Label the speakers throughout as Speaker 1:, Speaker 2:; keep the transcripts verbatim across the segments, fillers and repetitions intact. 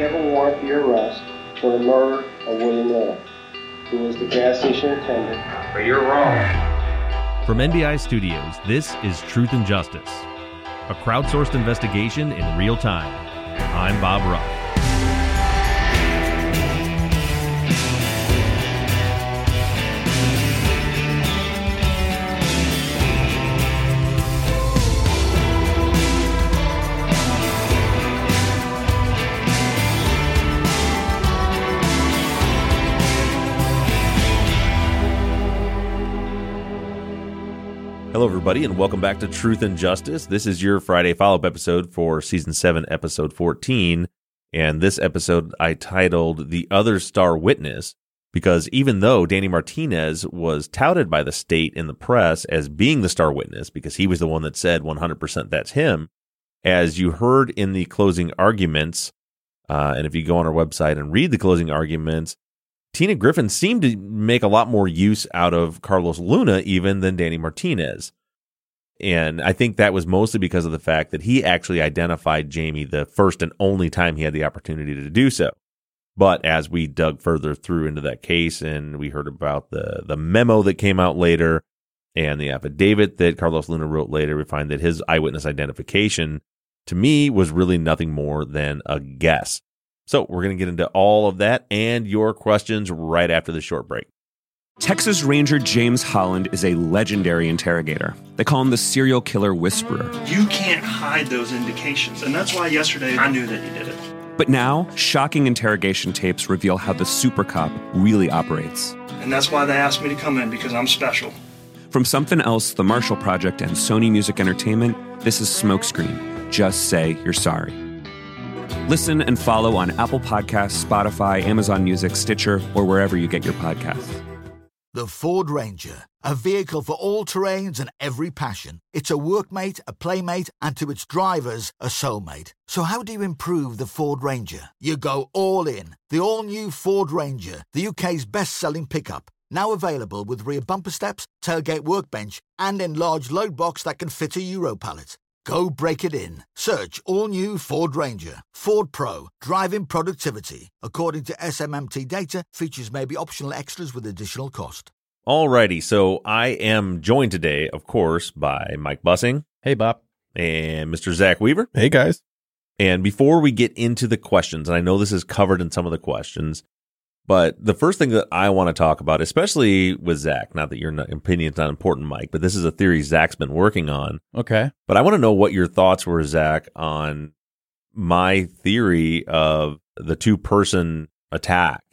Speaker 1: have a warrant for your arrest for the murder of William Little, who was the gas station attendant.
Speaker 2: But you're wrong.
Speaker 3: From N B I Studios, this is Truth and Justice, a crowdsourced investigation in real time. I'm Bob Ruff. Hello, everybody, and welcome back to Truth and Justice. This is your Friday follow-up episode for Season seven, Episode fourteen, and this episode I titled The Other Star Witness, because even though Danny Martinez was touted by the state in the press as being the star witness, because he was the one that said one hundred percent that's him, as you heard in the closing arguments, uh, and if you go on our website and read the closing arguments, Tina Griffin seemed to make a lot more use out of Carlos Luna even than Danny Martinez. And I think that was mostly because of the fact that he actually identified Jamie the first and only time he had the opportunity to do so. But as we dug further through into that case and we heard about the, the memo that came out later and the affidavit that Carlos Luna wrote later, we find that his eyewitness identification, to me, was really nothing more than a guess. So we're going to get into all of that and your questions right after the short break.
Speaker 4: Texas Ranger James Holland is a legendary interrogator. They call him the serial killer whisperer.
Speaker 5: You can't hide those indications, and that's why yesterday I knew that you did it.
Speaker 4: But now, shocking interrogation tapes reveal how the super cop really operates.
Speaker 5: And that's why they asked me to come in, because I'm special.
Speaker 4: From Something Else, The Marshall Project, and Sony Music Entertainment, this is Smokescreen. Just say you're sorry. Listen and follow on Apple Podcasts, Spotify, Amazon Music, Stitcher, or wherever you get your podcasts.
Speaker 6: The Ford Ranger, a vehicle for all terrains and every passion. It's a workmate, a playmate, and to its drivers, a soulmate. So how do you improve the Ford Ranger? You go all in. The all-new Ford Ranger, the U K's best-selling pickup. Now available with rear bumper steps, tailgate workbench, and enlarged load box that can fit a Euro pallet. Go break it in. Search all-new Ford Ranger. Ford Pro. Driving productivity. According to S M M T data, features may be optional extras with additional cost.
Speaker 3: Alrighty, so I am joined today, of course, by Mike Bussing.
Speaker 7: Hey, Bob.
Speaker 3: And Mister Zach Weaver.
Speaker 7: Hey, guys.
Speaker 3: And before we get into the questions, and I know this is covered in some of the questions, but the first thing that I want to talk about, especially with Zach, not that your opinion's not important, Mike, but this is a theory Zach's been working on.
Speaker 7: Okay.
Speaker 3: But I want to know what your thoughts were, Zach, on my theory of the two-person attack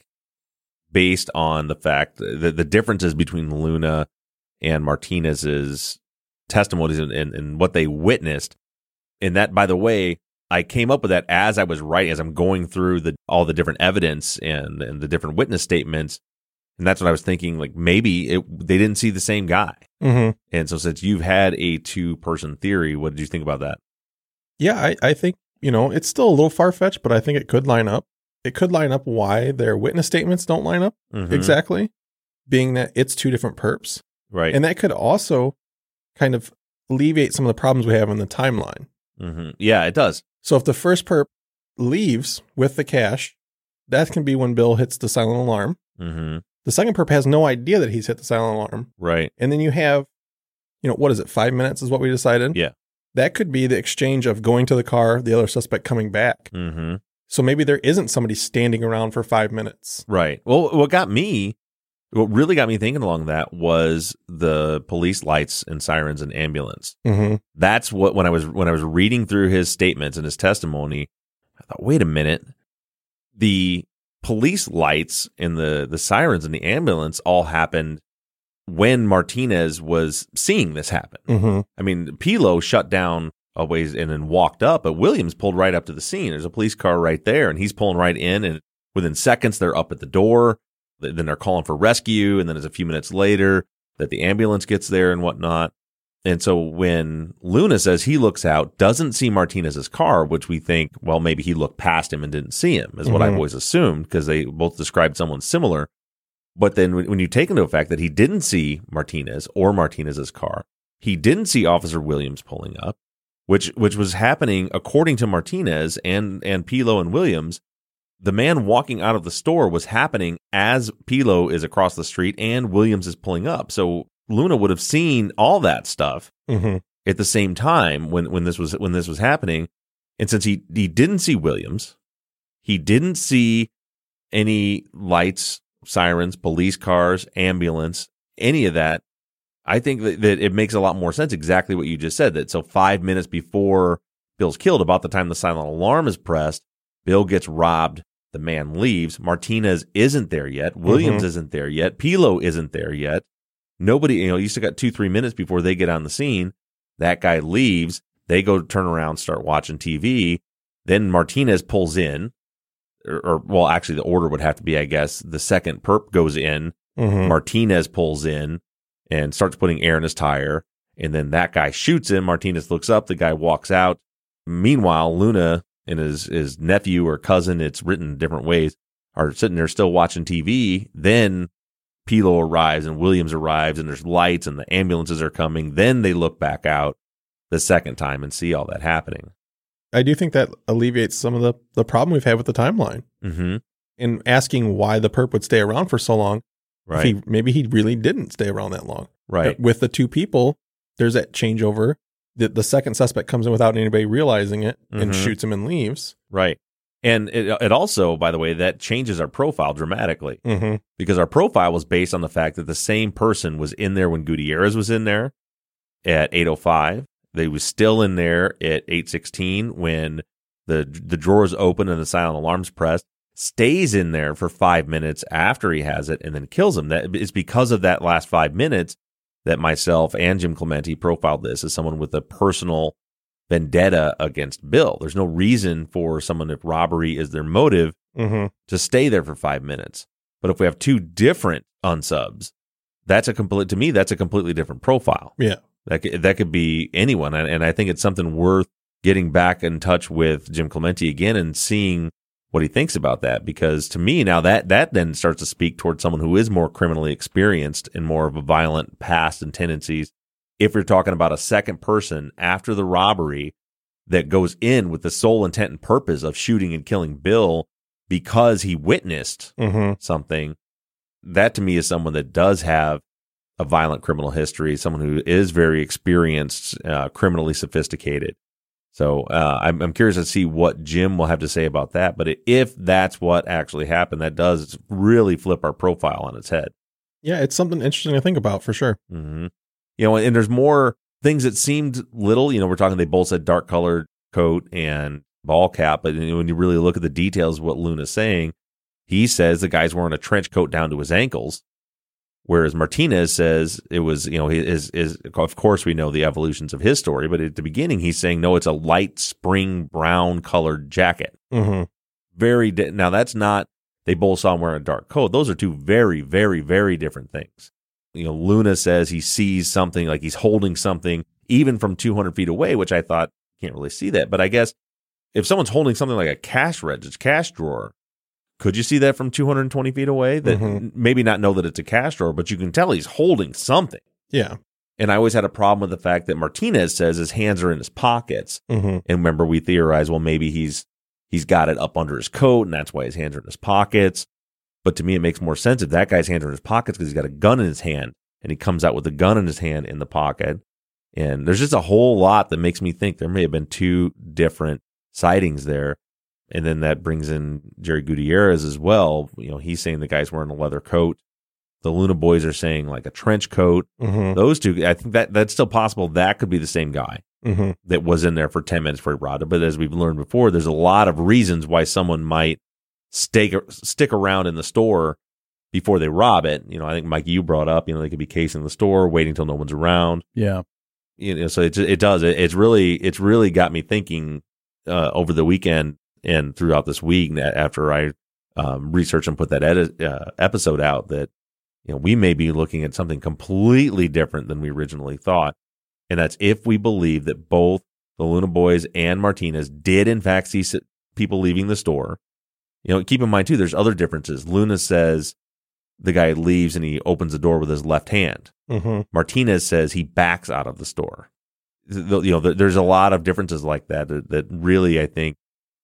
Speaker 3: based on the fact that the differences between Luna and Martinez's testimonies and, and, and what they witnessed. And that, by the way, I came up with that as I was writing, as I'm going through the all the different evidence and, and the different witness statements. And that's what I was thinking, like maybe it, they didn't see the same guy.
Speaker 7: Mm-hmm.
Speaker 3: And so since you've had a two-person theory, what did you think about that?
Speaker 7: Yeah, I, I think, you know, it's still a little far-fetched, but I think it could line up. It could line up why their witness statements don't line up
Speaker 3: Mm-hmm.
Speaker 7: exactly, being that it's two different perps.
Speaker 3: Right.
Speaker 7: And that could also kind of alleviate some of the problems we have in the timeline.
Speaker 3: Mm-hmm. Yeah, it does.
Speaker 7: So if the first perp leaves with the cash, that can be when Bill hits the silent alarm.
Speaker 3: Mm-hmm.
Speaker 7: The second perp has no idea that he's hit the silent alarm.
Speaker 3: Right.
Speaker 7: And then you have, you know, what is it, five minutes is what we decided?
Speaker 3: Yeah.
Speaker 7: That could be the exchange of going to the car, the other suspect coming back.
Speaker 3: Mm-hmm.
Speaker 7: So maybe there isn't somebody standing around for five minutes.
Speaker 3: Right. Well, what got me, what really got me thinking along that was the police lights and sirens and ambulance.
Speaker 7: Mm-hmm.
Speaker 3: That's what, when I was when I was reading through his statements and his testimony, I thought, wait a minute, the police lights and the the sirens and the ambulance all happened when Martinez was seeing this happen.
Speaker 7: Mm-hmm.
Speaker 3: I mean, Pilo shut down a ways and then walked up, but Williams pulled right up to the scene. There's a police car right there, and he's pulling right in, and within seconds, they're up at the door. Then they're calling for rescue, and then it's a few minutes later that the ambulance gets there and whatnot. And so when Luna says he looks out, doesn't see Martinez's car, which we think, well, maybe he looked past him and didn't see him, is what
Speaker 7: Mm-hmm.
Speaker 3: I've always assumed, because they both described someone similar. But then when you take into effect that he didn't see Martinez or Martinez's car, he didn't see Officer Williams pulling up, which which was happening according to Martinez and and Pilo and Williams the man walking out of the store was happening as Pilo is across the street and Williams is pulling up. So Luna would have seen all that stuff
Speaker 7: Mm-hmm.
Speaker 3: at the same time when, when this was when this was happening. And since he, he didn't see Williams, he didn't see any lights, sirens, police cars, ambulance, any of that, I think that, that it makes a lot more sense exactly what you just said. That so five minutes before Bill's killed, about the time the silent alarm is pressed, Bill gets robbed, the man leaves, Martinez isn't there yet, Williams
Speaker 7: Mm-hmm.
Speaker 3: isn't there yet, Pilo isn't there yet. Nobody, you know, you still got two, three minutes before they get on the scene. That guy leaves. They go turn around, start watching T V. Then Martinez pulls in, or, or well, actually, the order would have to be, I guess, the second perp goes in,
Speaker 7: Mm-hmm.
Speaker 3: Martinez pulls in and starts putting air in his tire, and then that guy shoots him. Martinez looks up, the guy walks out. Meanwhile, Luna and his his nephew or cousin, it's written different ways, are sitting there still watching T V. Then Pilo arrives and Williams arrives, and there's lights and the ambulances are coming. Then they look back out the second time and see all that happening.
Speaker 7: I do think that alleviates some of the, the problem we've had with the timeline.
Speaker 3: Mm-hmm.
Speaker 7: In asking why the perp would stay around for so long.
Speaker 3: Right.
Speaker 7: If he, maybe he really didn't stay around that long.
Speaker 3: Right.
Speaker 7: With the two people, there's that changeover. The, the second suspect comes in without anybody realizing it and
Speaker 3: Mhm.
Speaker 7: shoots him and leaves.
Speaker 3: Right. And it, it also, by the way, that changes our profile dramatically,
Speaker 7: Mm-hmm.
Speaker 3: because our profile was based on the fact that the same person was in there when Gutierrez was in there at eight oh five. They was still in there at eight sixteen when the the drawers open and the silent alarm's pressed. Stays in there for five minutes after he has it and then kills him. That it's because of that last five minutes that myself and Jim Clemente profiled this as someone with a personal vendetta against Bill. There's no reason for someone, if robbery is their motive,
Speaker 7: Mm-hmm.
Speaker 3: to stay there for five minutes. But if we have two different unsubs, that's a complete, to me, that's a completely different profile.
Speaker 7: Yeah.
Speaker 3: That could, that could be anyone. And, and I think it's something worth getting back in touch with Jim Clemente again and seeing what he thinks about that. Because to me now that, that then starts to speak towards someone who is more criminally experienced and more of a violent past and tendencies. If you're talking about a second person after the robbery that goes in with the sole intent and purpose of shooting and killing Bill because he witnessed
Speaker 7: Mm-hmm.
Speaker 3: something, that to me is someone that does have a violent criminal history, someone who is very experienced, uh, criminally sophisticated. So uh, I'm, I'm curious to see what Jim will have to say about that. But if that's what actually happened, that does really flip our profile on its head.
Speaker 7: Yeah, it's something interesting to think about for sure.
Speaker 3: Mm-hmm. You know, and there's more things that seemed little. You know, we're talking, they both said dark colored coat and ball cap, but when you really look at the details of what Luna's saying, he says the guy's wearing a trench coat down to his ankles, whereas Martinez says it was, you know, is is of course we know the evolutions of his story, but at the beginning he's saying no, it's a light spring brown colored jacket.
Speaker 7: Mm-hmm.
Speaker 3: Very di- now that's not, they both saw him wearing a dark coat. Those are two very, very, very different things. You know, Luna says he sees something, like he's holding something even from two hundred feet away, which I thought can't really see that. But I guess if someone's holding something like a cash register, cash drawer, could you see that from two hundred twenty feet away? That
Speaker 7: Mhm.
Speaker 3: maybe not know that it's a cash drawer, but you can tell he's holding something.
Speaker 7: Yeah.
Speaker 3: And I always had a problem with the fact that Martinez says his hands are in his pockets.
Speaker 7: Mm-hmm.
Speaker 3: And remember, we theorized, well, maybe he's he's got it up under his coat, and that's why his hands are in his pockets. But to me, it makes more sense if that guy's hands are in his pockets because he's got a gun in his hand, and he comes out with a gun in his hand in the pocket. And there's just a whole lot that makes me think there may have been two different sightings there. And then that brings in Jerry Gutierrez as well. You know, he's saying the guy's wearing a leather coat. The Luna boys are saying like a trench coat.
Speaker 7: Mm-hmm.
Speaker 3: Those two, I think that that's still possible. That could be the same guy
Speaker 7: Mm-hmm.
Speaker 3: that was in there for ten minutes before he robbed it. But as we've learned before, there's a lot of reasons why someone might stay, stick around in the store before they rob it. You know, I think, Mike, you brought up, you know, they could be casing the store, waiting till no one's around.
Speaker 8: Yeah.
Speaker 3: You know, so it, it does. It, it's really, it's really got me thinking uh, over the weekend and throughout this week after I um, researched and put that edit, uh, episode out that, you know, we may be looking at something completely different than we originally thought. And that's if we believe that both the Luna boys and Martinez did in fact see people leaving the store. You know, keep in mind too, there's other differences. Luna says the guy leaves and he opens the door with his left hand.
Speaker 7: Mm-hmm.
Speaker 3: Martinez says he backs out of the store. You know, there's a lot of differences like that that really, I think,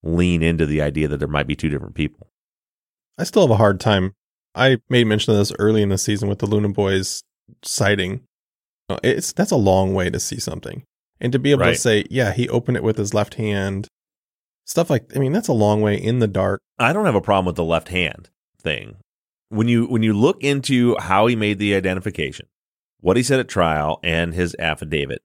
Speaker 3: lean into the idea that there might be two different people.
Speaker 7: I still have a hard time. I made mention of this early in the season with the Luna Boys sighting. It's that's a long way to see something. And to be able
Speaker 3: Right.
Speaker 7: to say, yeah, he opened it with his left hand, stuff like, I mean, that's a long way in the dark.
Speaker 3: I don't have a problem with the left hand thing. When you when you look into how he made the identification, what he said at trial, and his affidavit,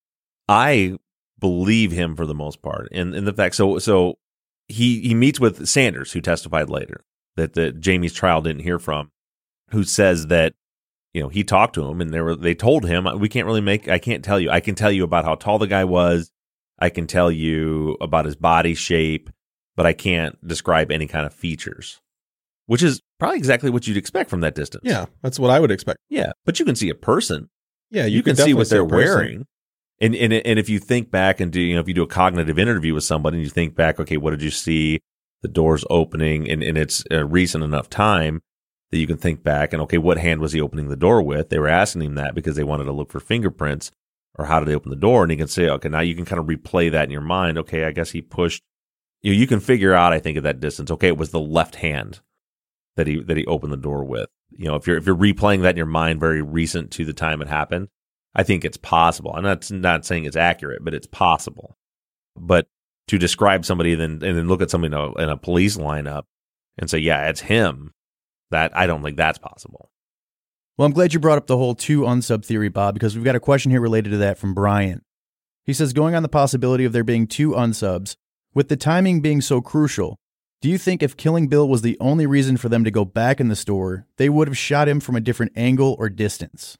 Speaker 3: I believe him for the most part. And in the fact, so so he he meets with Sanders, who testified later that the Jamie's trial didn't hear from, who says that, you know, he talked to him and they were they told him, we can't really make I can't tell you. I can tell you about how tall the guy was. I can tell you about his body shape, but I can't describe any kind of features, which is probably exactly what you'd expect from that distance.
Speaker 7: Yeah, that's what I would expect.
Speaker 3: Yeah, but you can see a person.
Speaker 7: Yeah,
Speaker 3: You,
Speaker 7: you,
Speaker 3: can see
Speaker 7: definitely
Speaker 3: what they're
Speaker 7: a person.
Speaker 3: wearing. And, and and if you think back and do, you know, if you do a cognitive interview with somebody and you think back, okay, what did you see? The doors opening, and, and it's a recent enough time that you can think back and, okay, what hand was he opening the door with? They were asking him that because they wanted to look for fingerprints, or how did they open the door? And he can say, okay, now you can kind of replay that in your mind. Okay, I guess he pushed. You know, you can figure out, I think, at that distance, okay, it was the left hand that he that he opened the door with. You know, if you're if you're replaying that in your mind, very recent to the time it happened, I think it's possible. I'm not not saying it's accurate, but it's possible. But to describe somebody and then and then look at somebody in a, in a police lineup and say, yeah, it's him, that I don't think that's possible.
Speaker 8: Well, I'm glad you brought up the whole two unsub theory, Bob, because we've got a question here related to that from Brian. He says, going on the possibility of there being two unsubs, with the timing being so crucial, do you think if killing Bill was the only reason for them to go back in the store, they would have shot him from a different angle or distance?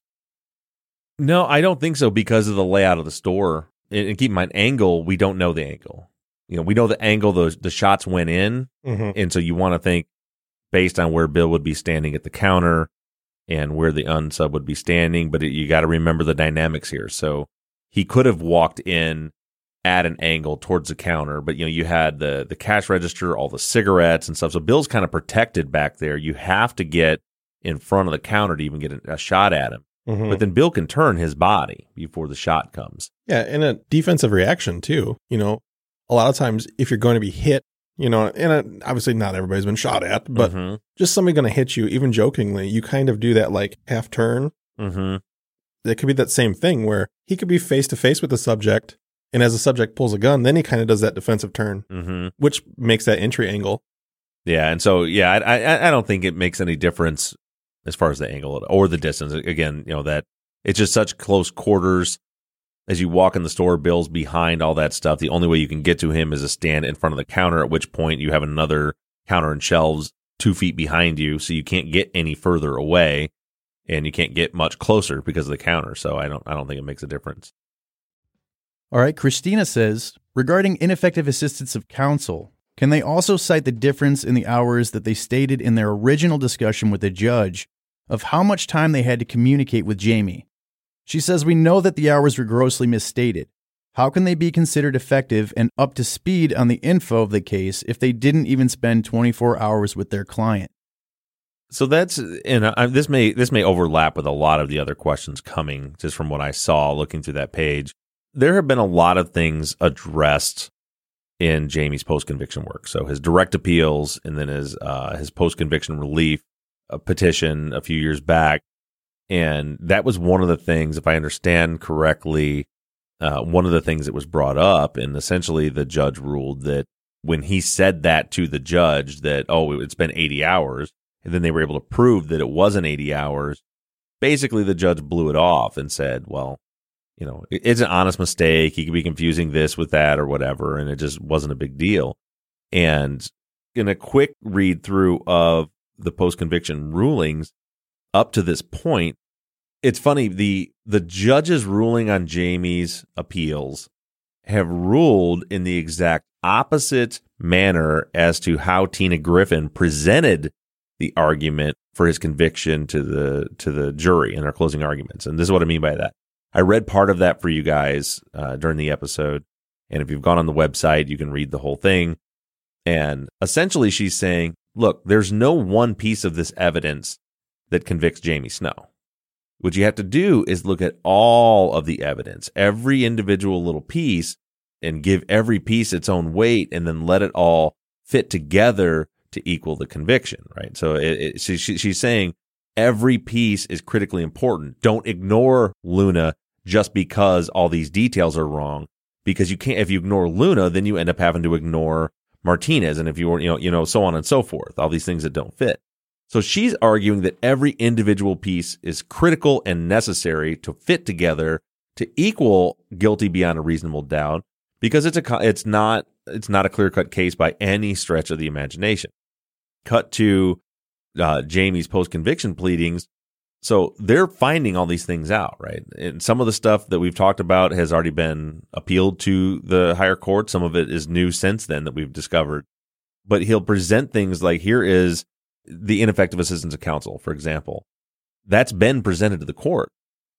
Speaker 3: No, I don't think so, because of the layout of the store. And, and keep in mind, angle, we don't know the angle. You know, we know the angle those the shots went in,
Speaker 7: Mm-hmm.
Speaker 3: and so you want to think based on where Bill would be standing at the counter and where the unsub would be standing, but it, you got to remember the dynamics here. So he could have walked in at an angle towards the counter, but you know, you had the the cash register, all the cigarettes and stuff. So Bill's kind of protected back there. You have to get in front of the counter to even get a, a shot at him.
Speaker 7: Mm-hmm.
Speaker 3: But then Bill can turn his body before the shot comes.
Speaker 7: Yeah, and a defensive reaction too. You know, a lot of times if you're going to be hit, you know, and uh, obviously not everybody's been shot at, but
Speaker 3: Mm-hmm.
Speaker 7: just somebody going to hit you, even jokingly, you kind of do that like half turn.
Speaker 3: Mm-hmm.
Speaker 7: It could be that same thing where he could be face to face with the subject, and as the subject pulls a gun, then he kind of does that defensive turn,
Speaker 3: Mm-hmm.
Speaker 7: which makes that entry angle.
Speaker 3: Yeah, and so yeah, I, I I don't think it makes any difference as far as the angle or the distance. Again, you know, that it's just such close quarters. As you walk in the store, Bill's behind all that stuff. The only way you can get to him is to stand in front of the counter, at which point you have another counter and shelves two feet behind you, so you can't get any further away, and you can't get much closer because of the counter. So I don't I don't think it makes a difference.
Speaker 8: All right, Christina says, regarding ineffective assistance of counsel, can they also cite the difference in the hours that they stated in their original discussion with the judge of how much time they had to communicate with Jamie? She says, we know that the hours were grossly misstated. How can they be considered effective and up to speed on the info of the case if they didn't even spend twenty-four hours with their client?
Speaker 3: So that's, and I, this may this may overlap with a lot of the other questions coming, just from what I saw looking through that page. There have been a lot of things addressed in Jamie's post-conviction work. So his direct appeals, and then his uh, his post-conviction relief uh, petition a few years back. And that was one of the things, if I understand correctly, uh, one of the things that was brought up. And essentially the judge ruled that when he said that to the judge that, oh, it's been eighty hours, and then they were able to prove that it wasn't eighty hours, basically the judge blew it off and said, well, you know, it's an honest mistake. He could be confusing this with that or whatever, and it just wasn't a big deal. And in a quick read through of the post-conviction rulings up to this point, it's funny, the the judge's ruling on Jamie's appeals have ruled in the exact opposite manner as to how Tina Griffin presented the argument for his conviction to the to the jury in their closing arguments. And this is what I mean by that. I read part of that for you guys uh, during the episode, and if you've gone on the website, you can read the whole thing. And essentially she's saying, look, there's no one piece of this evidence that convicts Jamie Snow. What you have to do is look at all of the evidence, every individual little piece, and give every piece its own weight and then let it all fit together to equal the conviction, right? So it, it, she, she's saying every piece is critically important. Don't ignore Luna just because all these details are wrong, because you can't, if you ignore Luna, then you end up having to ignore Martinez. And if you were, you know, you know, so on and so forth, all these things that don't fit. So she's arguing that every individual piece is critical and necessary to fit together to equal guilty beyond a reasonable doubt, because it's a, it's not, it's not a clear-cut case by any stretch of the imagination. Cut to uh, Jamie's post-conviction pleadings. So they're finding all these things out, right? And some of the stuff that we've talked about has already been appealed to the higher court. Some of it is new since then that we've discovered. But he'll present things like, here is the ineffective assistance of counsel, for example. That's been presented to the court,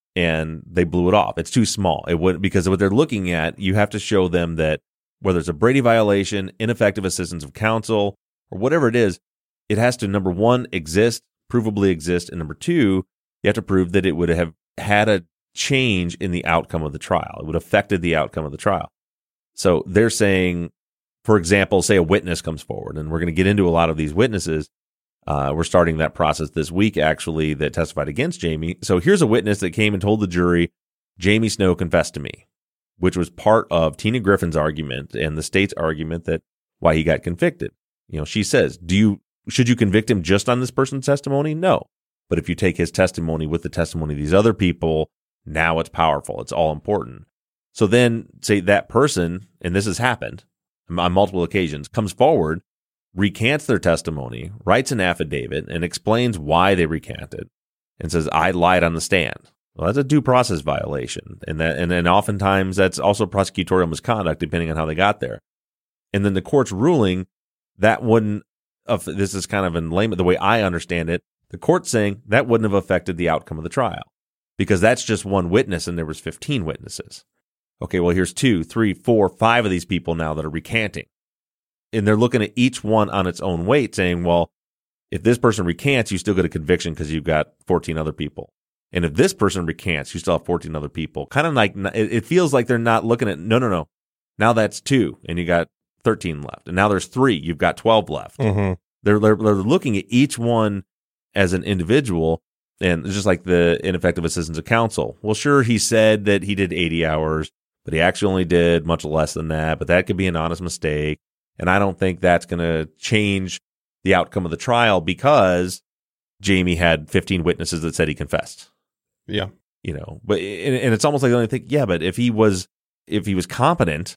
Speaker 3: and they blew it off. It's too small. It would, because what they're looking at, you have to show them that whether it's a Brady violation, ineffective assistance of counsel, or whatever it is, it has to, number one, exist, provably exist, and number two, you have to prove that it would have had a change in the outcome of the trial. It would have affected the outcome of the trial. So they're saying, for example, say a witness comes forward, and we're going to get into a lot of these witnesses. Uh, we're starting that process this week, actually, that testified against Jamie. So here's a witness that came and told the jury, Jamie Snow confessed to me, which was part of Tina Griffin's argument and the state's argument that why he got convicted. You know, she says, do you, should you convict him just on this person's testimony? No. But if you take his testimony with the testimony of these other people, now it's powerful. It's all important. So then say that person, and this has happened on multiple occasions, comes forward, recants their testimony, writes an affidavit, and explains why they recanted, and says, I lied on the stand. Well, that's a due process violation. And that, and then oftentimes that's also prosecutorial misconduct, depending on how they got there. And then the court's ruling, that wouldn't, of this is kind of in layman, the way I understand it, the court's saying that wouldn't have affected the outcome of the trial, because that's just one witness and there was fifteen witnesses. Okay, well, here's two, three, four, five of these people now that are recanting. And they're looking at each one on its own weight, saying, well, if this person recants, you still get a conviction because you've got fourteen other people. And if this person recants, you still have fourteen other people. Kind of like, it feels like they're not looking at, no, no, no. Now that's two, and you got thirteen left. And now there's three, you've got twelve left.
Speaker 7: Mm-hmm.
Speaker 3: They're, they're, they're looking at each one as an individual, and just like the ineffective assistance of counsel. Well, sure, he said that he did eighty hours, but he actually only did much less than that, but that could be an honest mistake. And I don't think that's going to change the outcome of the trial because Jamie had fifteen witnesses that said he confessed.
Speaker 7: Yeah.
Speaker 3: You know, but, and, and it's almost like the only thing, yeah, but if he was, if he was competent,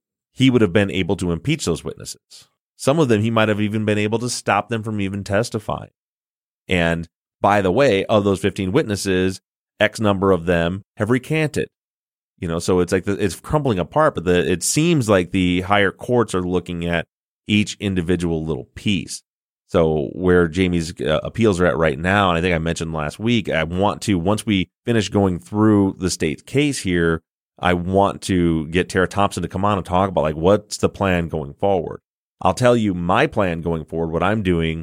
Speaker 3: he would have been able to impeach those witnesses. Some of them, he might have even been able to stop them from even testifying. And by the way, of those fifteen witnesses, X number of them have recanted. You know, so it's like the, it's crumbling apart, but the, it seems like the higher courts are looking at each individual little piece. So where Jamie's uh, appeals are at right now, and I think I mentioned last week, I want to, once we finish going through the state's case here, I want to get Tara Thompson to come on and talk about, like, what's the plan going forward. I'll tell you my plan going forward. What I'm doing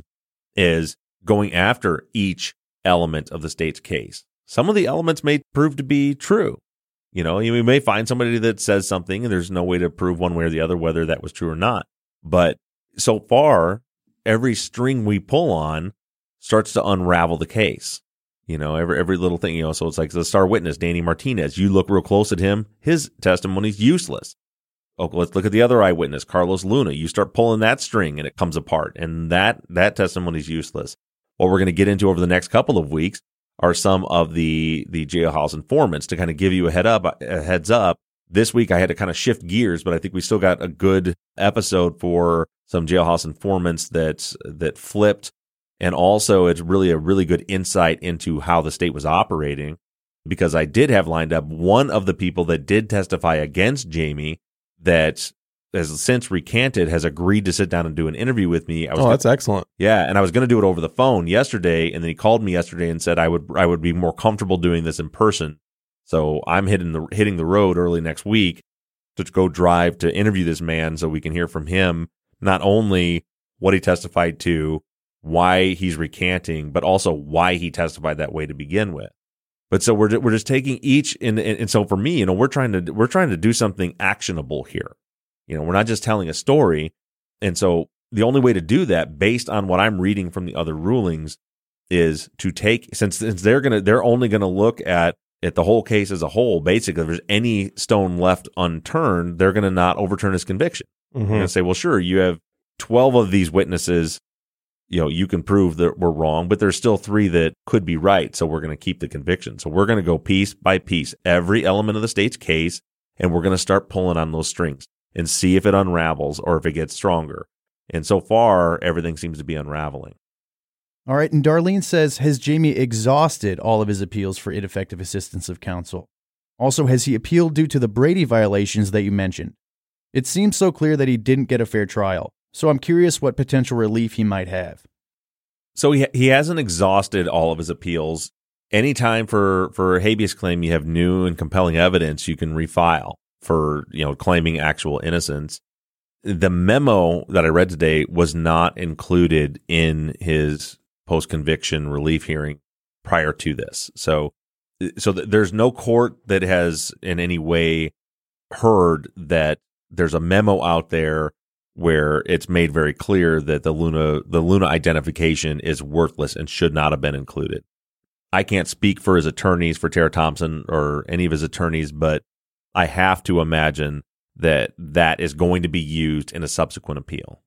Speaker 3: is going after each element of the state's case. Some of the elements may prove to be true. You know, you may find somebody that says something and there's no way to prove one way or the other whether that was true or not. But so far, every string we pull on starts to unravel the case. You know, every every little thing, you know, so it's like the star witness, Danny Martinez. You look real close at him, his testimony's useless. Okay, let's look at the other eyewitness, Carlos Luna. You start pulling that string and it comes apart, and that that testimony's useless. What we're going to get into over the next couple of weeks are some of the the jailhouse informants to kind of give you a head up, a heads up. This week I had to kind of shift gears, but I think we still got a good episode for some jailhouse informants that that flipped, and also it's really a really good insight into how the state was operating, because I did have lined up one of the people that did testify against Jamie that has since recanted, has agreed to sit down and do an interview with me. I was
Speaker 7: oh,
Speaker 3: gonna,
Speaker 7: that's excellent.
Speaker 3: Yeah, and I was going to do it over the phone yesterday, and then he called me yesterday and said I would I would be more comfortable doing this in person. So I'm hitting the hitting the road early next week to go drive to interview this man so we can hear from him not only what he testified to, why he's recanting, but also why he testified that way to begin with. But so we're we're just taking each, and, and and so for me, you know, we're trying to we're trying to do something actionable here. You know, we're not just telling a story. And so the only way to do that, based on what I'm reading from the other rulings, is to take, since, since they're gonna they're only gonna look at at the whole case as a whole. Basically, if there's any stone left unturned, they're gonna not overturn his conviction.
Speaker 7: Mm-hmm.
Speaker 3: They're gonna say, well, sure, you have twelve of these witnesses. You know, you can prove that we're wrong, but there's still three that could be right. So we're going to keep the conviction. So we're going to go piece by piece, every element of the state's case, and we're going to start pulling on those strings and see if it unravels or if it gets stronger. And so far, everything seems to be unraveling.
Speaker 8: All right. And Darlene says, has Jamie exhausted all of his appeals for ineffective assistance of counsel? Also, has he appealed due to the Brady violations that you mentioned? It seems so clear that he didn't get a fair trial. So I'm curious what potential relief he might have.
Speaker 3: So he he hasn't exhausted all of his appeals. Anytime for, for a habeas claim, you have new and compelling evidence, you can refile for, you know, claiming actual innocence. The memo that I read today was not included in his post-conviction relief hearing prior to this. So, so th- there's no court that has in any way heard that there's a memo out there where it's made very clear that the Luna the Luna identification is worthless and should not have been included. I can't speak for his attorneys, for Tara Thompson or any of his attorneys, but I have to imagine that that is going to be used in a subsequent appeal.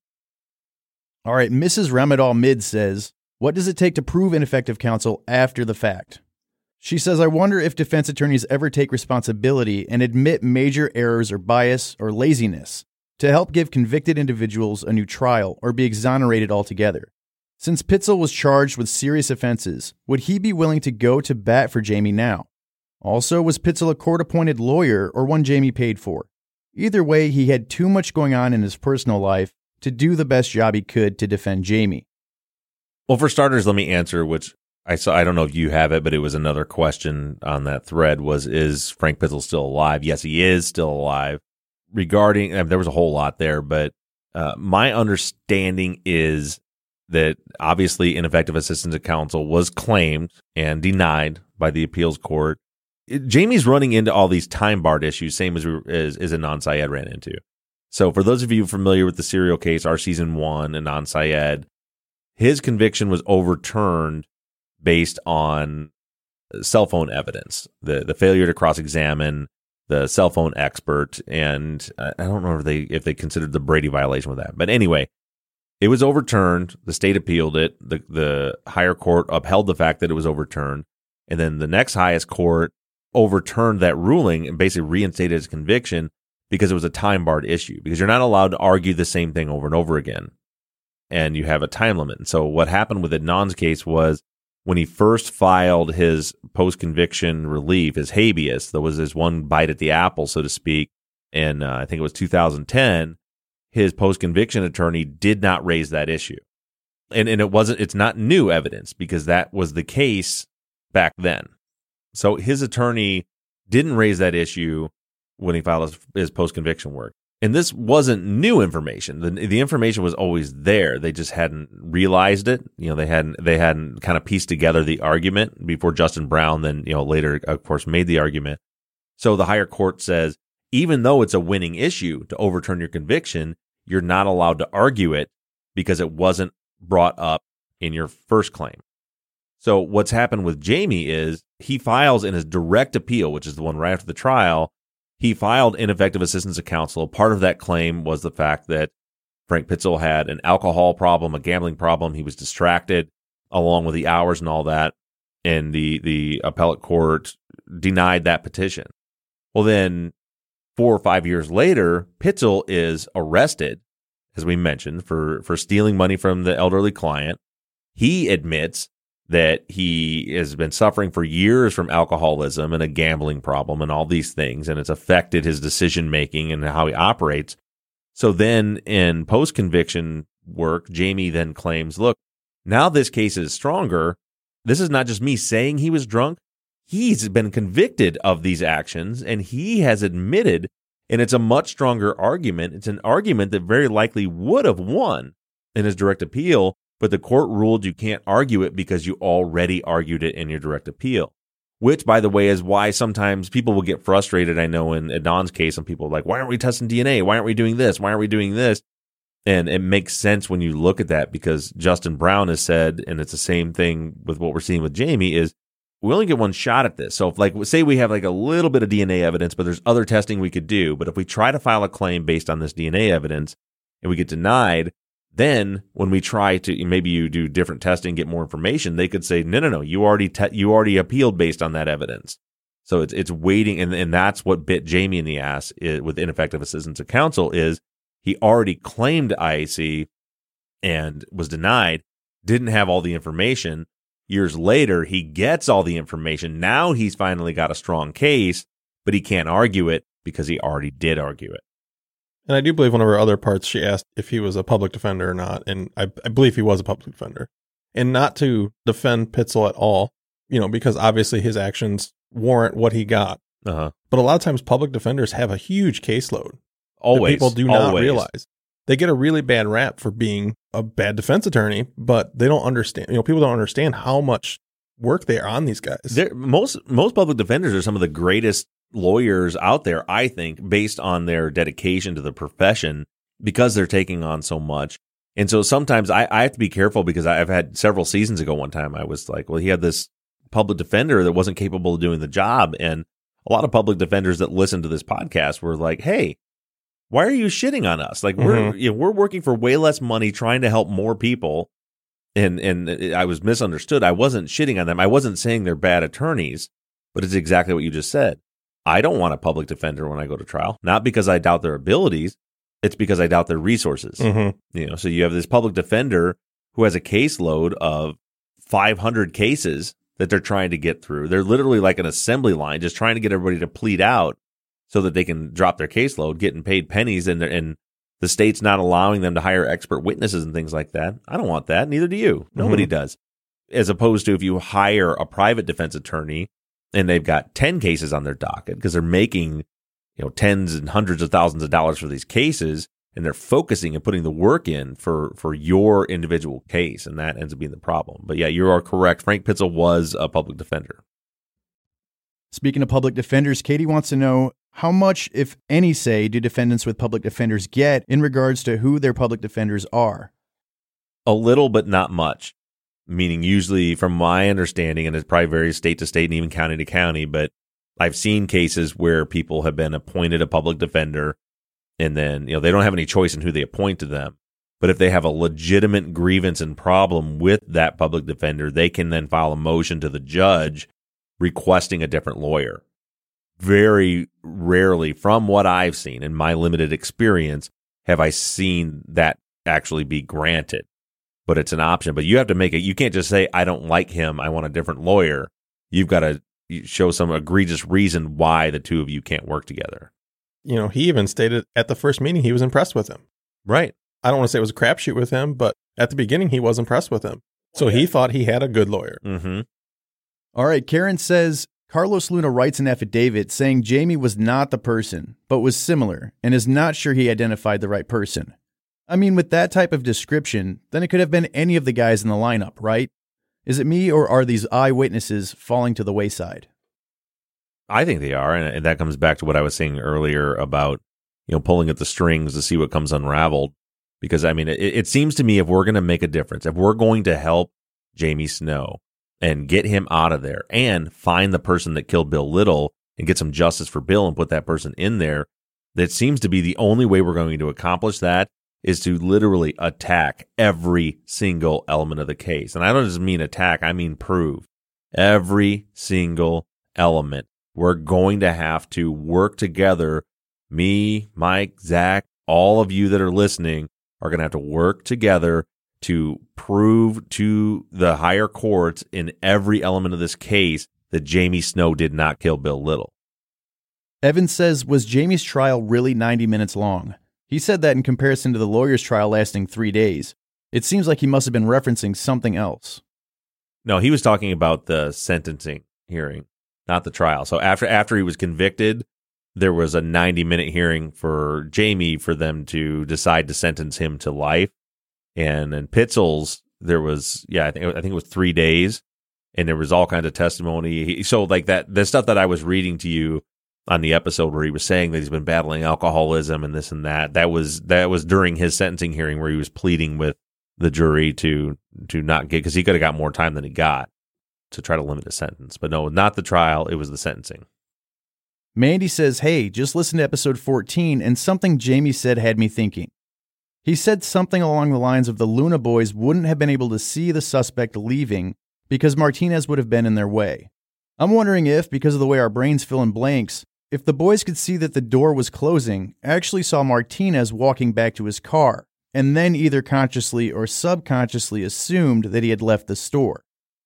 Speaker 8: All right, Missus Ramadan Mid says, what does it take to prove ineffective counsel after the fact? She says, I wonder if defense attorneys ever take responsibility and admit major errors or bias or laziness to help give convicted individuals a new trial or be exonerated altogether. Since Pitzel was charged with serious offenses, would he be willing to go to bat for Jamie now? Also, was Pitzel a court-appointed lawyer or one Jamie paid for? Either way, he had too much going on in his personal life to do the best job he could to defend Jamie.
Speaker 3: Well, for starters, let me answer, which I saw, I don't know if you have it, but it was another question on that thread was, is Frank Pitzel still alive? Yes, he is still alive. Regarding, I mean, there was a whole lot there, but uh, my understanding is that obviously ineffective assistance of counsel was claimed and denied by the appeals court. It, Jamie's running into all these time-barred issues, same as, as, as Anan Syed ran into. So for those of you familiar with the serial case, our season one, Anan Syed, his conviction was overturned based on cell phone evidence, the the failure to cross-examine the cell phone expert, and I don't know if they if they considered the Brady violation with that. But anyway, it was overturned. The state appealed it. The the higher court upheld the fact that it was overturned. And then the next highest court overturned that ruling and basically reinstated his conviction because it was a time-barred issue, because you're not allowed to argue the same thing over and over again. And you have a time limit. And so what happened with Adnan's case was, when he first filed his post-conviction relief, his habeas, there was his one bite at the apple, so to speak, and uh, I think it was two thousand ten, his post-conviction attorney did not raise that issue. And and it wasn't, it's not new evidence, because that was the case back then. So his attorney didn't raise that issue when he filed his, his post-conviction work. And this wasn't new information. The, the information was always there. They just hadn't realized it. You know, they hadn't they hadn't kind of pieced together the argument before Justin Brown then, you know, later, of course, made the argument. So the higher court says, even though it's a winning issue to overturn your conviction, you're not allowed to argue it because it wasn't brought up in your first claim. So what's happened with Jamie is he files in his direct appeal, which is the one right after the trial. He filed ineffective assistance of counsel. Part of that claim was the fact that Frank Pitzel had an alcohol problem, a gambling problem. He was distracted along with the hours and all that. And the, the appellate court denied that petition. Well, then four or five years later, Pitzel is arrested, as we mentioned, for, for stealing money from the elderly client. He admits that he has been suffering for years from alcoholism and a gambling problem and all these things, and it's affected his decision-making and how he operates. So then in post-conviction work, Jamie then claims, look, now this case is stronger. This is not just me saying he was drunk. He's been convicted of these actions, and he has admitted, and it's a much stronger argument. It's an argument that very likely would have won in his direct appeal, but the court ruled you can't argue it because you already argued it in your direct appeal. which, by the way, is why sometimes people will get frustrated. I know in Adnan's case, some people are like, why aren't we testing D N A? Why aren't we doing this? Why aren't we doing this? And it makes sense when you look at that, because Justin Brown has said, and it's the same thing with what we're seeing with Jamie, is we only get one shot at this. So if, like, say we have like a little bit of D N A evidence, but there's other testing we could do. But if we try to file a claim based on this D N A evidence and we get denied, then when we try to, maybe you do different testing, get more information, they could say, no, no, no, you already te- you already appealed based on that evidence. So it's it's waiting, and, and that's what bit Jamie in the ass is, with ineffective assistance of counsel, is he already claimed I A C and was denied, didn't have all the information. Years later, he gets all the information. Now he's finally got a strong case, but he can't argue it because he already did argue it.
Speaker 7: And I do believe one of our other parts, she asked if he was a public defender or not, and I, I believe he was a public defender. And not to defend Pitzel at all, you know, because obviously his actions warrant what he got.
Speaker 3: Uh-huh.
Speaker 7: But a lot of times public defenders have a huge caseload.
Speaker 3: Always.
Speaker 7: That people do not
Speaker 3: always.
Speaker 7: realize. They get a really bad rap for being a bad defense attorney, but they don't understand, you know, people don't understand how much work they are on these guys.
Speaker 3: They're, most most public defenders are some of the greatest lawyers out there, I think, based on their dedication to the profession, because they're taking on so much. And so sometimes I, I have to be careful, because I've had several seasons ago, one time I was like, well, he had this public defender that wasn't capable of doing the job. And a lot of public defenders that listen to this podcast were like, hey, why are you shitting on us? Like, we're
Speaker 7: Mm-hmm.
Speaker 3: you know, we're working for way less money trying to help more people. And and I was misunderstood. I wasn't shitting on them. I wasn't saying they're bad attorneys, but it's exactly what you just said. I don't want a public defender when I go to trial, not because I doubt their abilities. It's because I doubt their resources.
Speaker 7: Mm-hmm.
Speaker 3: You know, so you have this public defender who has a caseload of five hundred cases that they're trying to get through. They're literally like an assembly line, just trying to get everybody to plead out so that they can drop their caseload, getting paid pennies, and and the state's not allowing them to hire expert witnesses and things like that. I don't want that. Neither do you. Nobody
Speaker 7: Mm-hmm.
Speaker 3: does. As opposed to if you hire a private defense attorney and they've got ten cases on their docket because they're making, you know, tens and hundreds of thousands of dollars for these cases, and they're focusing and putting the work in for, for your individual case, and that ends up being the problem. But yeah, you are correct. Frank Pitzel was a public defender.
Speaker 8: Speaking of public defenders, Katie wants to know, how much, if any, say, do defendants with public defenders get in regards to who their public defenders are?
Speaker 3: A little, but not much. Meaning, usually, from my understanding, and it probably varies state to state and even county to county, but I've seen cases where people have been appointed a public defender, and then, you know, they don't have any choice in who they appoint to them. But if they have a legitimate grievance and problem with that public defender, they can then file a motion to the judge requesting a different lawyer. Very rarely, from what I've seen in my limited experience, have I seen that actually be granted. But it's an option. But you have to make it. You can't just say, I don't like him, I want a different lawyer. You've got to show some egregious reason why the two of you can't work together.
Speaker 7: You know, he even stated at the first meeting he was impressed with him.
Speaker 3: Right.
Speaker 7: I don't want to say it was a crapshoot with him, but at the beginning he was impressed with him. So he thought he had a good lawyer.
Speaker 3: Mm-hmm.
Speaker 8: All right, Karen says, Carlos Luna writes an affidavit saying Jamie was not the person, but was similar, and is not sure he identified the right person. I mean, with that type of description, then it could have been any of the guys in the lineup, right? Is it me, or are these eyewitnesses falling to the wayside?
Speaker 3: I think they are, and that comes back to what I was saying earlier about, you know, pulling at the strings to see what comes unraveled. Because, I mean, it, it seems to me if we're going to make a difference, if we're going to help Jamie Snow and get him out of there and find the person that killed Bill Little and get some justice for Bill and put that person in there, that seems to be the only way we're going to accomplish that, is to literally attack every single element of the case. And I don't just mean attack, I mean prove. Every single element. We're going to have to work together. Me, Mike, Zach, all of you that are listening are going to have to work together to prove to the higher courts in every element of this case that Jamie Snow did not kill Bill Little.
Speaker 8: Evan says, was Jamie's trial really ninety minutes long? He said that in comparison to the lawyer's trial lasting three days. It seems like he must have been referencing something else.
Speaker 3: No, he was talking about the sentencing hearing, not the trial. So after after he was convicted, there was a ninety-minute hearing for Jamie for them to decide to sentence him to life. And in Pitzel's, there was, yeah, I think I think it was three days. and there was all kinds of testimony. He, so like that, the stuff that I was reading to you on the episode where he was saying that he's been battling alcoholism and this and that, that was that was during his sentencing hearing where he was pleading with the jury to to not get, because he could have got more time than he got to try to limit his sentence. But no, not the trial, it was the sentencing.
Speaker 8: Mandy says, hey, just listen to episode fourteen, and something Jamie said had me thinking. He said something along the lines of the Luna boys wouldn't have been able to see the suspect leaving because Martinez would have been in their way. I'm wondering if, because of the way our brains fill in blanks, if the boys could see that the door was closing, actually saw Martinez walking back to his car, and then either consciously or subconsciously assumed that he had left the store.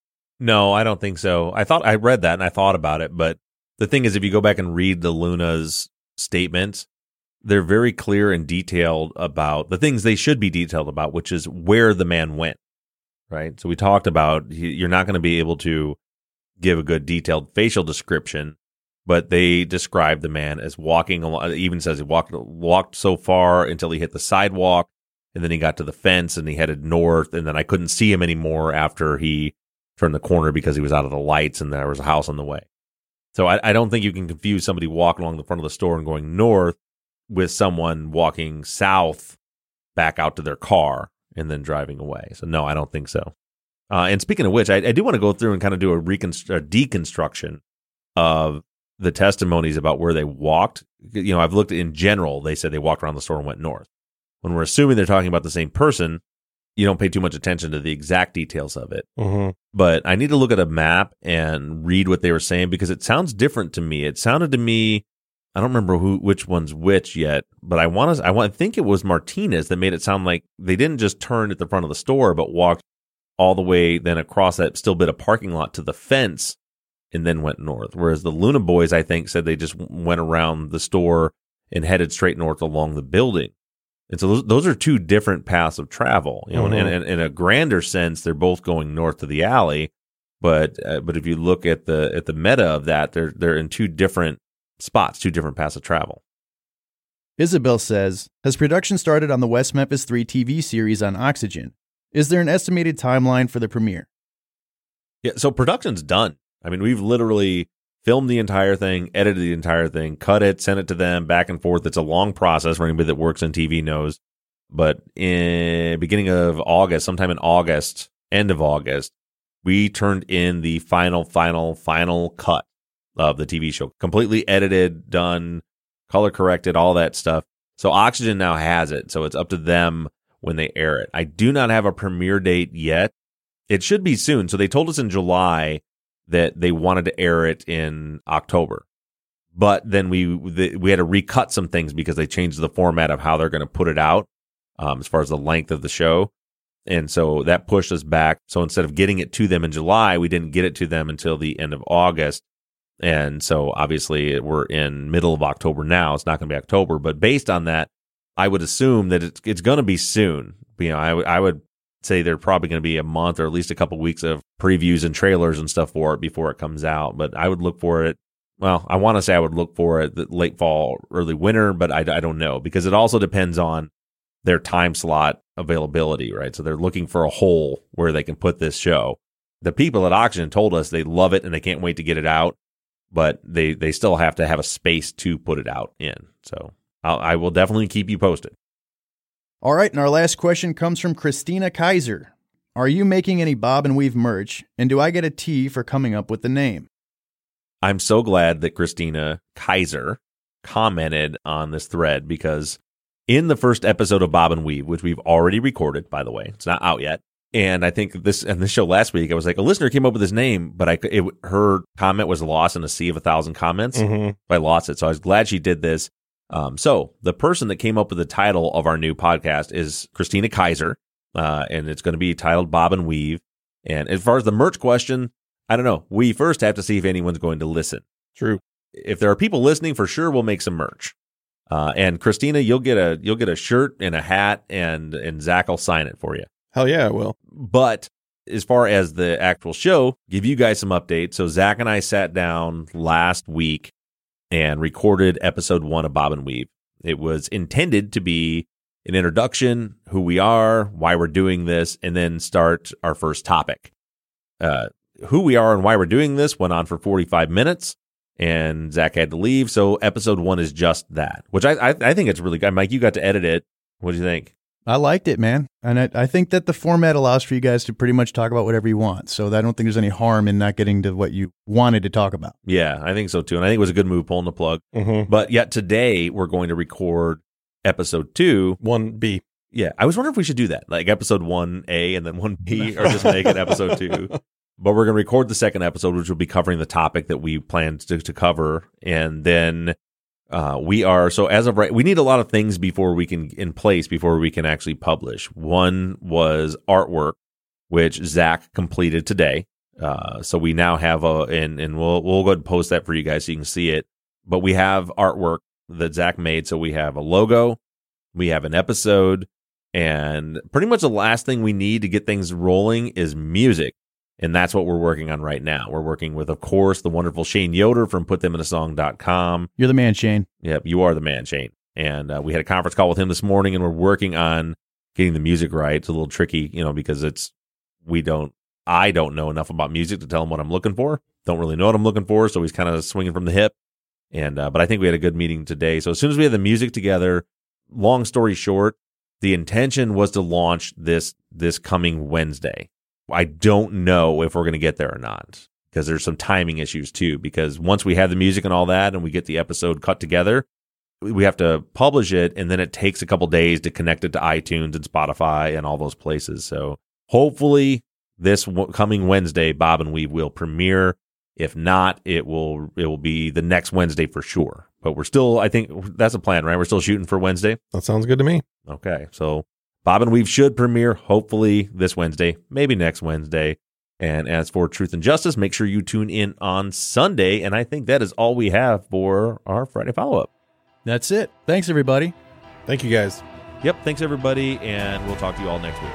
Speaker 3: No, I don't think so. I thought I read that and I thought about it, but the thing is, if you go back and read the Luna's statements, they're very clear and detailed about the things they should be detailed about, which is where the man went, right? So we talked about you're not going to be able to give a good detailed facial description, but they describe the man as walking along. It even says he walked walked so far until he hit the sidewalk, and then he got to the fence and he headed north, and then I couldn't see him anymore after he turned the corner because he was out of the lights and there was a house on the way. So I, I don't think you can confuse somebody walking along the front of the store and going north with someone walking south back out to their car and then driving away. So no, I don't think so. Uh, and speaking of which, I, I do want to go through and kind of do a, reconstru- a deconstruction of the testimonies about where they walked. You know, I've looked in general, they said they walked around the store and went north. When we're assuming they're talking about the same person, you don't pay too much attention to the exact details of it.
Speaker 7: Mm-hmm.
Speaker 3: But I need to look at a map and read what they were saying because it sounds different to me. It sounded to me, I don't remember who which one's which yet, but I want to I want I think it was Martinez that made it sound like they didn't just turn at the front of the store, but walked all the way then across that still bit of parking lot to the fence and then went north. Whereas the Luna boys, I think, said they just went around the store and headed straight north along the building. And so those, those are two different paths of travel. You know, mm-hmm. and, and in a grander sense, they're both going north to the alley. But uh, but if you look at the at the meta of that, they're they're in two different spots, two different paths of travel.
Speaker 8: Isabel says, has production started on the West Memphis three T V series on Oxygen? Is there an estimated timeline for the premiere?
Speaker 3: Yeah, so production's done. I mean, we've literally filmed the entire thing, edited the entire thing, cut it, sent it to them, back and forth. It's a long process for anybody that works in T V knows. But in beginning of August, sometime in August, end of August, we turned in the final, final, final cut of the T V show. Completely edited, done, color corrected, all that stuff. So Oxygen now has it. So it's up to them when they air it. I do not have a premiere date yet. It should be soon. So they told us in July that they wanted to air it in October. But then we we had to recut some things because they changed the format of how they're going to put it out um, as far as the length of the show. And so that pushed us back. So instead of getting it to them in July, we didn't get it to them until the end of August. And so obviously we're in middle of October now. It's not going to be October. But based on that, I would assume that it's, it's going to be soon. You know, I, w- I would say they're probably going to be a month or at least a couple weeks of previews and trailers and stuff for it before it comes out. But I would look for it. Well, I want to say I would look for it late fall, early winter, but I, I don't know because it also depends on their time slot availability, right? So they're looking for a hole where they can put this show. The people at Oxygen told us they love it and they can't wait to get it out, but they, they still have to have a space to put it out in. So I'll, I will definitely keep you posted.
Speaker 8: All right, and our last question comes from Christina Kaiser. Are you making any Bob and Weave merch, and do I get a T for coming up with the name?
Speaker 3: I'm so glad that Christina Kaiser commented on this thread because in the first episode of Bob and Weave, which we've already recorded, by the way, it's not out yet. And I think this and this show last week, I was like, a listener came up with his name, but I it, her comment was lost in a sea of a thousand comments.
Speaker 7: Mm-hmm.
Speaker 3: I lost it. So I was glad she did this. Um, so the person that came up with the title of our new podcast is Christina Kaiser, uh, and it's going to be titled Bob and Weave. And as far as the merch question, I don't know. We first have to see if anyone's going to listen.
Speaker 7: True.
Speaker 3: If there are people listening, for sure, we'll make some merch. Uh, and Christina, you'll get a you'll get a shirt and a hat, and and Zach will sign it for you.
Speaker 7: Hell yeah, I will.
Speaker 3: But as far as the actual show, give you guys some updates. So Zach and I sat down last week and recorded episode one of Bob and Weave. It was intended to be an introduction, who we are, why we're doing this, and then start our first topic. Uh, who we are and why we're doing this went on for forty-five minutes, and Zach had to leave. So episode one is just that, which I I, I think it's really good. Mike, you got to edit it. What do you think?
Speaker 8: I liked it, man. And I, I think that the format allows for you guys to pretty much talk about whatever you want. So I don't think there's any harm in not getting to what you wanted to talk about.
Speaker 3: Yeah, I think so too. And I think it was a good move pulling the plug.
Speaker 7: Mm-hmm.
Speaker 3: But yet today we're going to record episode two.
Speaker 7: one B.
Speaker 3: Yeah, I was wondering if we should do that, like episode one A and then one B, or just make it episode two. But we're going to record the second episode, which will be covering the topic that we planned to, to cover. And then uh, we are, so as of right, we need a lot of things before we can, in place before we can actually publish. One was artwork, which Zach completed today. Uh, so we now have a, and, and we'll, we'll go ahead and post that for you guys so you can see it. But we have artwork that Zach made. So we have a logo, we have an episode, and pretty much the last thing we need to get things rolling is music. And that's what we're working on right now. We're working with, of course, the wonderful Shane Yoder from put them in a song dot com.
Speaker 8: You're the man, Shane.
Speaker 3: Yep, you are the man, Shane. And uh, we had a conference call with him this morning, and we're working on getting the music right. It's a little tricky, you know, because it's, we don't, I don't know enough about music to tell him what I'm looking for. Don't really know what I'm looking for, so he's kind of swinging from the hip. And uh, but I think we had a good meeting today. So as soon as we had the music together, long story short, the intention was to launch this this coming Wednesday. I don't know if we're going to get there or not, because there's some timing issues too, because once we have the music and all that and we get the episode cut together, we have to publish it, and then it takes a couple days to connect it to iTunes and Spotify and all those places. So hopefully this w- coming Wednesday, Bob and Weave will premiere. If not, it will it will be the next Wednesday for sure. But we're still, I think that's a plan, right? We're still shooting for Wednesday.
Speaker 7: That sounds good to me.
Speaker 3: Okay, so Bob and Weave should premiere hopefully this Wednesday, maybe next Wednesday. And as for Truth and Justice, make sure you tune in on Sunday. And I think that is all we have for our Friday follow-up.
Speaker 8: That's it. Thanks, everybody.
Speaker 7: Thank you, guys.
Speaker 3: Yep, thanks everybody, and we'll talk to you all next week.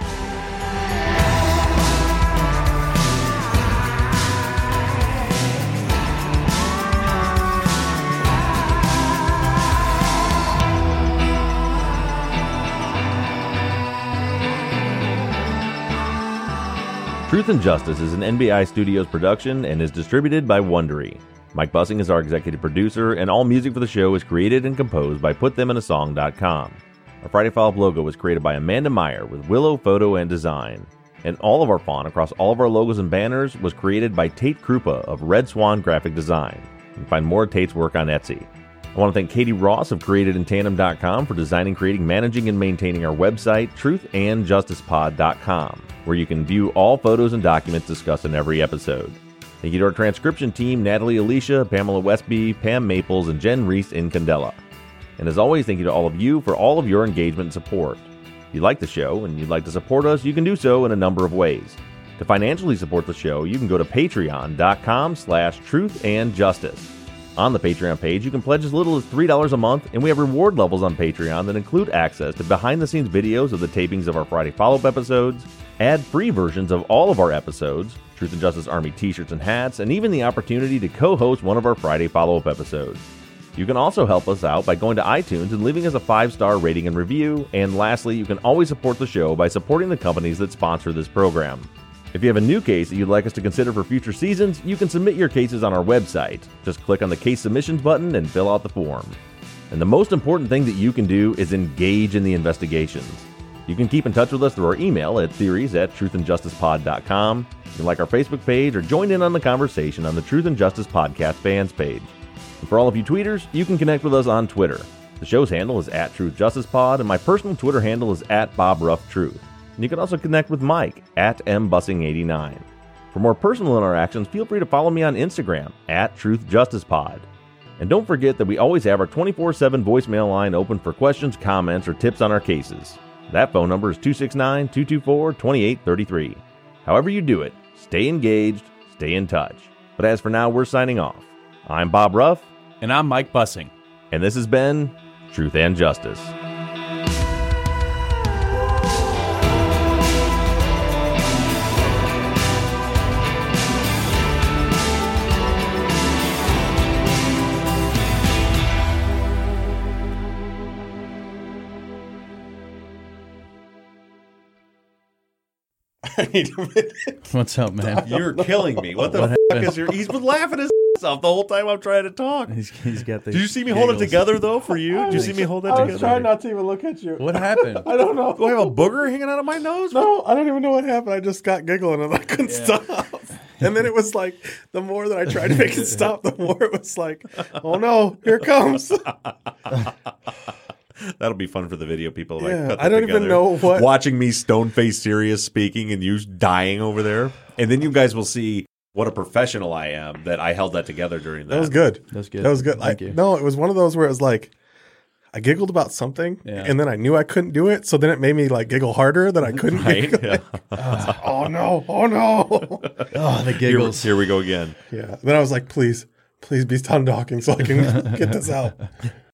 Speaker 3: Truth and Justice is an N B I Studios production and is distributed by Wondery. Mike Bussing is our executive producer, and all music for the show is created and composed by put them in a song dot com. Our Friday Follow-Up logo was created by Amanda Meyer with Willow Photo and Design. And all of our font across all of our logos and banners was created by Tate Krupa of Red Swan Graphic Design. You can find more of Tate's work on Etsy. I want to thank Katie Ross of created in tandem dot com for designing, creating, managing, and maintaining our website, truth and justice pod dot com, where you can view all photos and documents discussed in every episode. Thank you to our transcription team, Natalie Alicia, Pamela Westby, Pam Maples, and Jen Reese in Candela. And as always, thank you to all of you for all of your engagement and support. If you like the show and you'd like to support us, you can do so in a number of ways. To financially support the show, you can go to patreon dot com slash truth and justice. On the Patreon page, you can pledge as little as three dollars a month, and we have reward levels on Patreon that include access to behind-the-scenes videos of the tapings of our Friday Follow-Up episodes, ad-free versions of all of our episodes, Truth and Justice Army t-shirts and hats, and even the opportunity to co-host one of our Friday Follow-Up episodes. You can also help us out by going to iTunes and leaving us a five-star rating and review, and lastly, you can always support the show by supporting the companies that sponsor this program. If you have a new case that you'd like us to consider for future seasons, you can submit your cases on our website. Just click on the Case Submissions button and fill out the form. And the most important thing that you can do is engage in the investigations. You can keep in touch with us through our email at theories at truth and justice pod dot com. You can like our Facebook page or join in on the conversation on the Truth and Justice Podcast fans page. And for all of you tweeters, you can connect with us on Twitter. The show's handle is at Truth Justice Pod, and my personal Twitter handle is at Bob Ruff Truth. And you can also connect with Mike at m bussing eighty-nine. For more personal interactions, feel free to follow me on Instagram at Truth Justice Pod. And don't forget that we always have our twenty-four seven voicemail line open for questions, comments, or tips on our cases. That phone number is two six nine, two two four, two eight three three. However you do it, stay engaged, stay in touch. But as for now, we're signing off. I'm Bob Ruff.
Speaker 8: And I'm Mike Bussing.
Speaker 3: And this has been Truth and Justice.
Speaker 7: I need a minute.
Speaker 8: What's up, man?
Speaker 3: You're killing me. What the
Speaker 8: What
Speaker 3: fuck is your... He's been laughing his ass off the whole time I'm trying to talk.
Speaker 8: He's, he's got the
Speaker 3: Did you see me hold it
Speaker 8: giggles.
Speaker 3: together, though, for you? Did you see me hold that
Speaker 7: I
Speaker 3: together?
Speaker 7: was trying not to even look at you.
Speaker 8: What happened?
Speaker 7: I don't know.
Speaker 3: Do I have a booger hanging out of my nose?
Speaker 7: No, I don't even know what happened. I just got giggling and I couldn't
Speaker 8: Yeah.
Speaker 7: stop. And then it was like, the more that I tried to make it stop, the more it was like, oh no, here it comes.
Speaker 3: That'll be fun for the video people. Like,
Speaker 7: Yeah,
Speaker 3: cut that
Speaker 7: I don't even
Speaker 3: together.
Speaker 7: know what-
Speaker 3: Watching me stone-faced serious speaking and you dying over there. And then you guys will see what a professional I am that I held that together during that.
Speaker 7: That was good.
Speaker 8: That was good.
Speaker 7: That was good.
Speaker 8: Thank
Speaker 7: I,
Speaker 8: you.
Speaker 7: No, it was one of those where it was like, I giggled about something,
Speaker 8: Yeah.
Speaker 7: and then I knew I couldn't do it, so then it made me like giggle harder that I couldn't.
Speaker 3: Right?
Speaker 7: Giggle.
Speaker 3: Yeah.
Speaker 7: Oh no! Oh no!
Speaker 8: Oh, the
Speaker 3: Here,
Speaker 8: giggles.
Speaker 3: here we go again.
Speaker 7: Yeah. Then I was like, please, please be done talking so I can get this out.